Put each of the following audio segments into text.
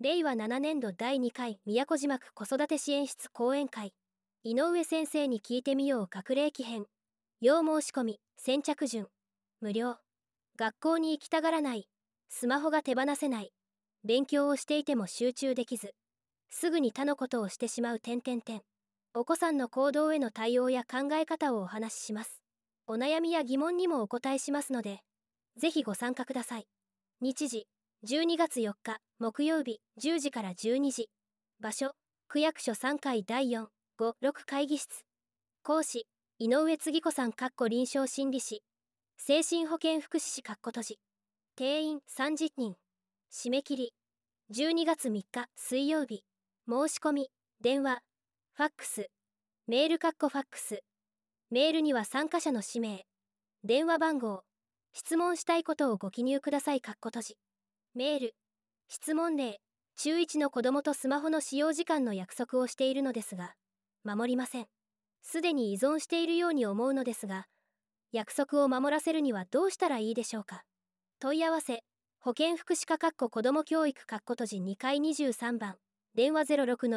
令和7年度第2回宮古島区子育て支援室講演会。井上先生に聞いてみよう学齢期編。要申し込み、先着順。無料。学校に行きたがらない。スマホが手放せない。勉強をしていても集中できず。すぐに他のことをしてしまう。お子さんの行動への対応や考え方をお話しします。お悩みや疑問にもお答えしますので、ぜひご参加ください。日時、12月4日、木曜日、10時から12時。場所、区役所3階第4、5、6会議室。講師、井上次子さん臨床心理士。精神保健福祉士閉じ。定員30人。締め切り、12月3日水曜日。申し込み、電話、ファックス、メールファックス。メールには参加者の氏名、電話番号、質問したいことをご記入ください。閉じ。メール、質問例、中1の子供とスマホの使用時間の約束をしているのですが、守りません。すでに依存しているように思うのですが、約束を守らせるにはどうしたらいいでしょうか。問い合わせ、保健福祉課子ども教育閉じ2階23番、電話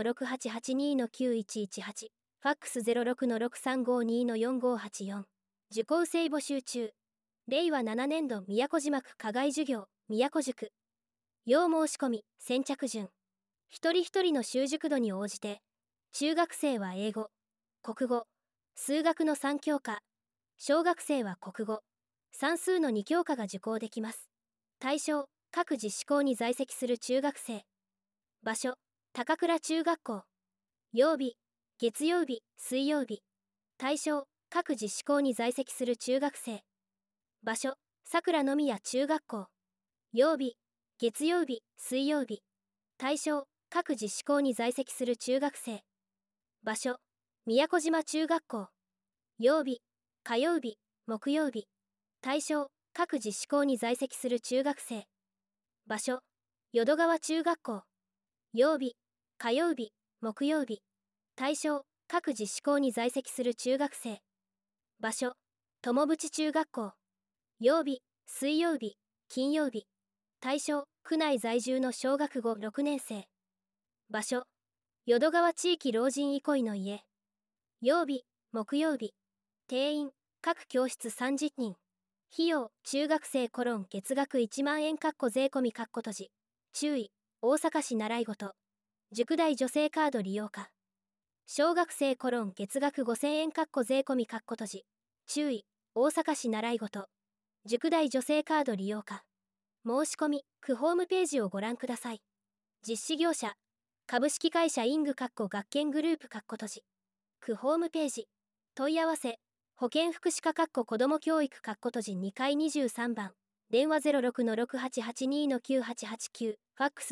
06-6882-9118、ファックス 06-6352-4584。受講生募集中。令和7年度宮古島区課外授業、宮古塾。要申し込み、先着順。一人一人の習熟度に応じて、中学生は英語、国語、数学の3教科、小学生は国語、算数の2教科が受講できます。対象、各自治校に在籍する中学生。場所、高倉中学校。曜日、月曜日、水曜日。対象、各自治校に在籍する中学生。場所、桜宮中学校。曜日、月曜日、水曜日。対象、各自治校に在籍する中学生。場所、宮古島中学校。曜日、火曜日、木曜日。対象、各自治校に在籍する中学生。場所、淀川中学校。曜日、火曜日、木曜日。対象、各自治校に在籍する中学生。場所、友淵中学校。曜日、水曜日、金曜日。対象、区内在住の小学5、6年生。場所、淀川地域老人憩いの家。曜日、木曜日。定員、各教室30人。費用、中学生月額1万円税込み閉じ。注意、大阪市習い事。塾代助成カード利用可。小学生月額5000円税込み閉じ。注意、大阪市習い事。塾代助成カード利用可。申し込み、区ホームページをご覧ください。実施業者、株式会社イング学研グループ閉じ。区ホームページ。問い合わせ、保健福祉課子ども教育閉じ2階23番。電話 06-6882-9889、ファックス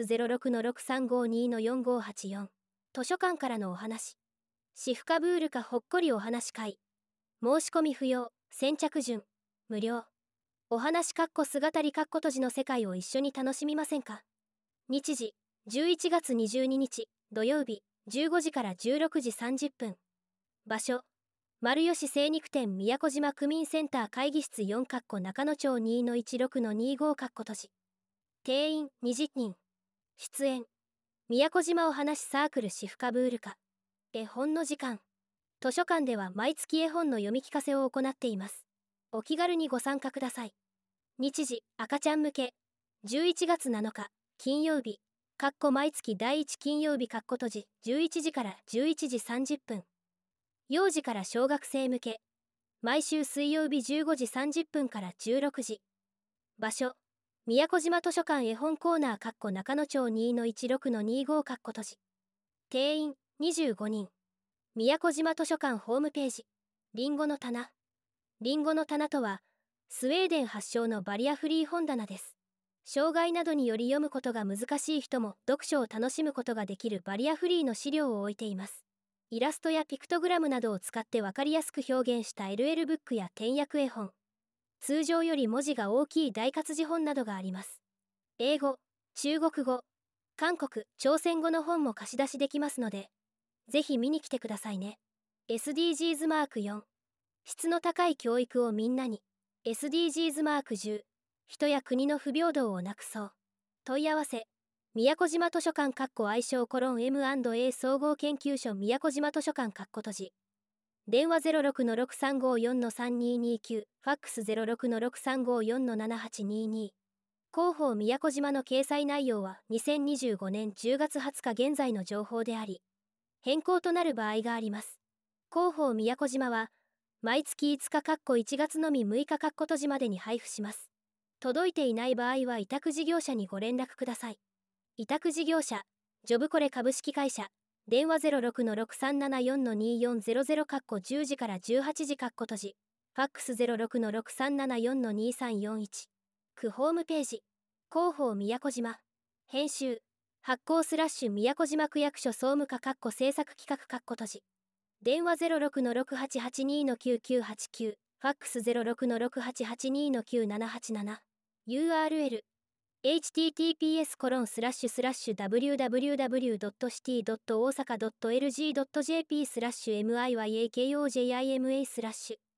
06-6352-4584。図書館からのお話。シフカブールかほっこりお話会。申し込み不要、先着順、無料。お話姿り閉じの世界を一緒に楽しみませんか。日時、11月22日、土曜日、15時から16時30分。場所、丸吉精肉店宮古島区民センター会議室4中野町 2-16-25閉じ。定員20人。出演、宮古島お話サークルシフカブール課。絵本の時間。図書館では毎月絵本の読み聞かせを行っています。お気軽にご参加ください。日時、赤ちゃん向け。11月7日、金曜日。毎月第1金曜日閉じ、11時から11時30分。幼児から小学生向け。毎週水曜日15時30分から16時。場所、宮古島図書館絵本コーナー中野町 2-16-25閉じ。定員25人。宮古島図書館ホームページ。リンゴの棚。リンゴの棚とは、スウェーデン発祥のバリアフリー本棚です。障害などにより読むことが難しい人も読書を楽しむことができるバリアフリーの資料を置いています。イラストやピクトグラムなどを使ってわかりやすく表現した LL ブックや点訳絵本。通常より文字が大きい大活字本などがあります。英語、中国語、韓国、朝鮮語の本も貸し出しできますので、ぜひ見に来てくださいね。SDGs マーク4。質の高い教育をみんなに。SDGs マーク10。人や国の不平等をなくそう。問い合わせ、 宮古島図書館愛称:M&A 総合研究所宮古島図書館閉じ。電話06-6354-3229、ファックス06-6354-7822。広報宮古島の掲載内容は2025年10月20日現在の情報であり、変更となる場合があります。広報宮古島は、毎月5日1月のみ6日閉じまでに配布します。届いていない場合は委託事業者にご連絡ください。委託事業者、ジョブコレ株式会社、電話06-6374-2400 10時から18時閉じ。ファックス06-6374-2341。ホームページ、広報宮古島。編集、発行/宮古島区役所総務課制作企画閉じ。電話06-6882-9989、ファックス06-6882-9787。URL、https://www.city.osaka.lg.jp/miyakojima/